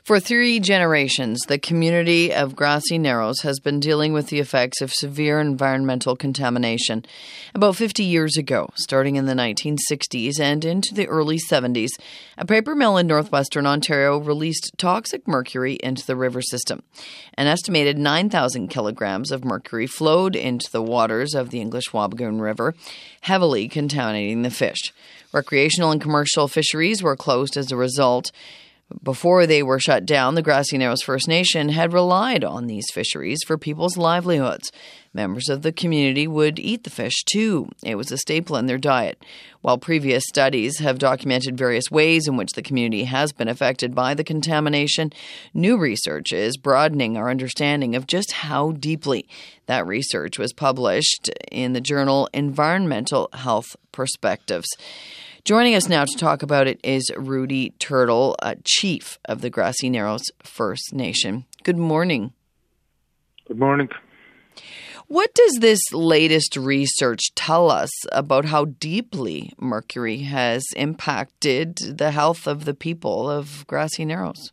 For 3 generations, the community of Grassy Narrows has been dealing with the effects of severe environmental contamination. About 50 years ago, starting in the 1960s and into the early 70s, a paper mill in northwestern Ontario released toxic mercury into the river system. An estimated 9,000 kilograms of mercury flowed into the waters of the English Wabigoon River, heavily contaminating the fish. Recreational and commercial fisheries were closed as a result. Before they were shut down, the Grassy Narrows First Nation had relied on these fisheries for people's livelihoods. Members of the community would eat the fish too. It was a staple in their diet. While previous studies have documented various ways in which the community has been affected by the contamination, new research is broadening our understanding of just how deeply. That research was published in the journal Environmental Health Perspectives. Joining us now to talk about it is Rudy Turtle, Chief of the Grassy Narrows First Nation. Good morning. Good morning. What does this latest research tell us about how deeply mercury has impacted the health of the people of Grassy Narrows?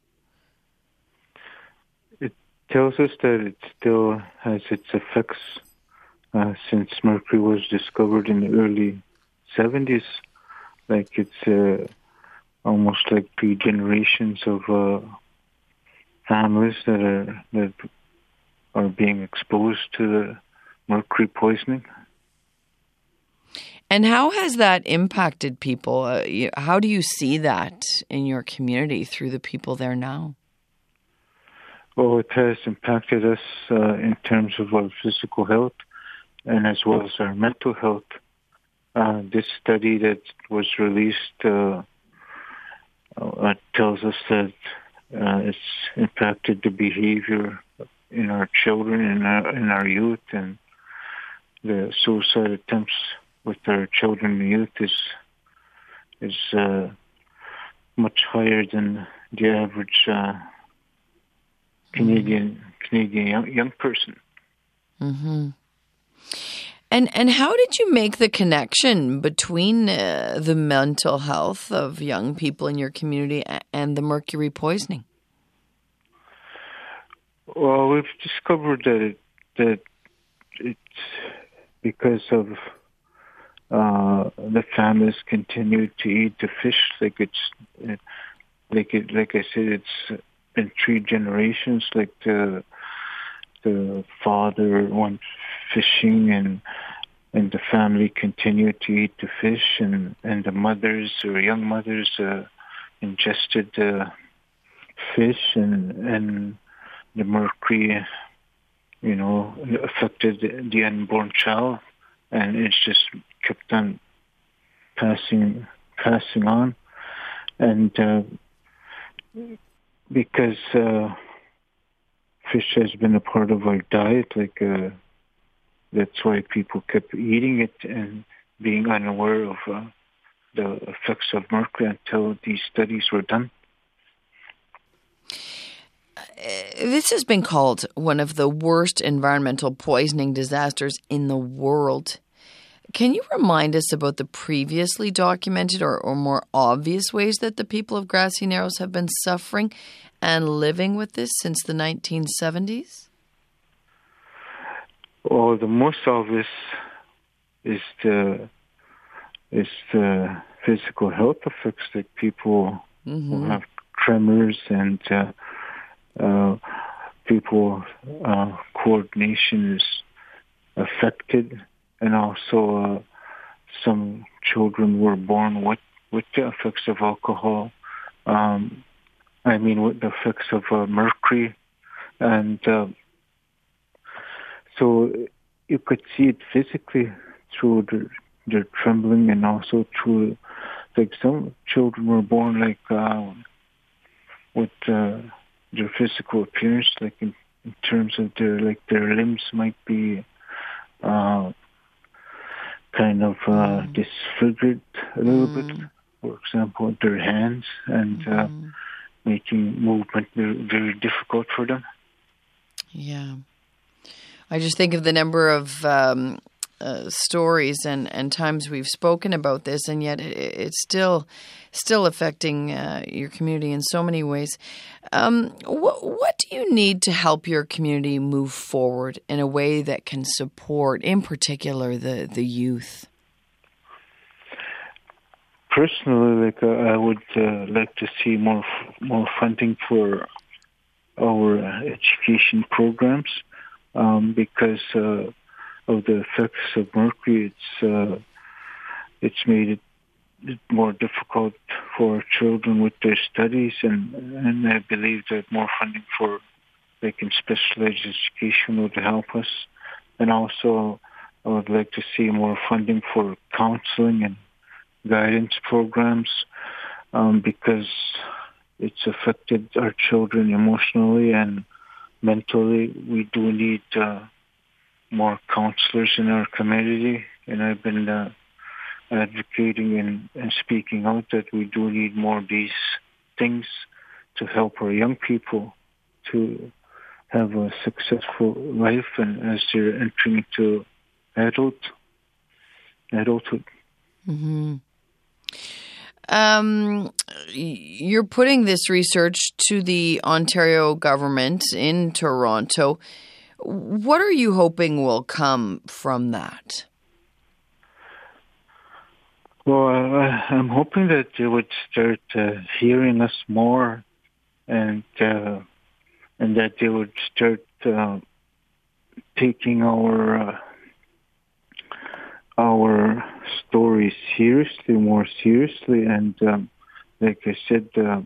It tells us that it still has its effects since mercury was discovered in the early 70s. Like it's almost like 3 generations of families that are being exposed to the mercury poisoning. And how has that impacted people? How do you see that in your community through the people there now? Well, it has impacted us in terms of our physical health and as well as our mental health. This study that was released tells us that it's impacted the behavior in our children and in our youth, and the suicide attempts with our children and youth is much higher than the average Canadian young person. Mm-hmm. And how did you make the connection between the mental health of young people in your community and the mercury poisoning? Well, we've discovered that it's because of the families continue to eat the fish. Like I said, it's been 3 generations. Like the father went fishing and the family continued to eat the fish, and the mothers or young mothers ingested the fish, and the mercury, affected the unborn child, and it's just kept on passing on, and because fish has been a part of our diet, that's why people kept eating it and being unaware of the effects of mercury until these studies were done. This has been called one of the worst environmental poisoning disasters in the world. Can you remind us about the previously documented or more obvious ways that the people of Grassy Narrows have been suffering and living with this since the 1970s? Well, the most obvious is the physical health effects, that people will have tremors and people coordination is affected, and also some children were born with the effects of alcohol. With the effects of mercury, and so you could see it physically through their trembling, and also through, like, some children were born with their physical appearance, like in terms of their limbs might be kind of disfigured a little bit. For example, their hands, and making movement very, very difficult for them. Yeah. I just think of the number of stories and times we've spoken about this, and yet it's still affecting your community in so many ways. What do you need to help your community move forward in a way that can support, in particular, the youth? Personally, I would like to see more funding for our education programs because of the effects of mercury. It's made it more difficult for children with their studies, and I believe that more funding for in specialized education would help us. And also, I would like to see more funding for counseling and guidance programs because it's affected our children emotionally and mentally. We do need more counselors in our community, and I've been advocating and speaking out that we do need more of these things to help our young people to have a successful life and as they're entering into adulthood. Mm-hmm. You're putting this research to the Ontario government in Toronto. What are you hoping will come from that? Well, I'm hoping that they would start hearing us more, and that they would start taking our stories more seriously. And like I said,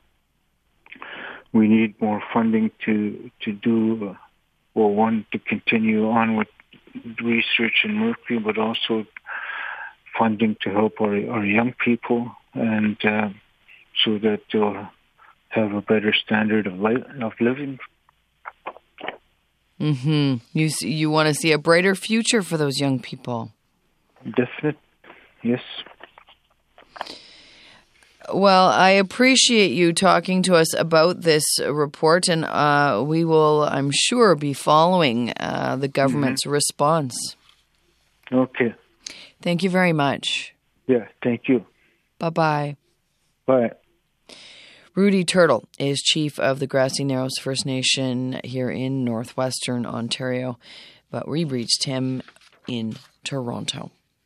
we need more funding to do, one, to continue on with research in mercury, but also funding to help our young people, and so that they'll have a better standard of living. Mm-hmm. You want to see a brighter future for those young people. Definitely, yes. Well, I appreciate you talking to us about this report, and we will, I'm sure, be following the government's response. Okay. Thank you very much. Yeah, thank you. Bye-bye. Bye. Rudy Turtle is chief of the Grassy Narrows First Nation here in northwestern Ontario, but we reached him in Toronto.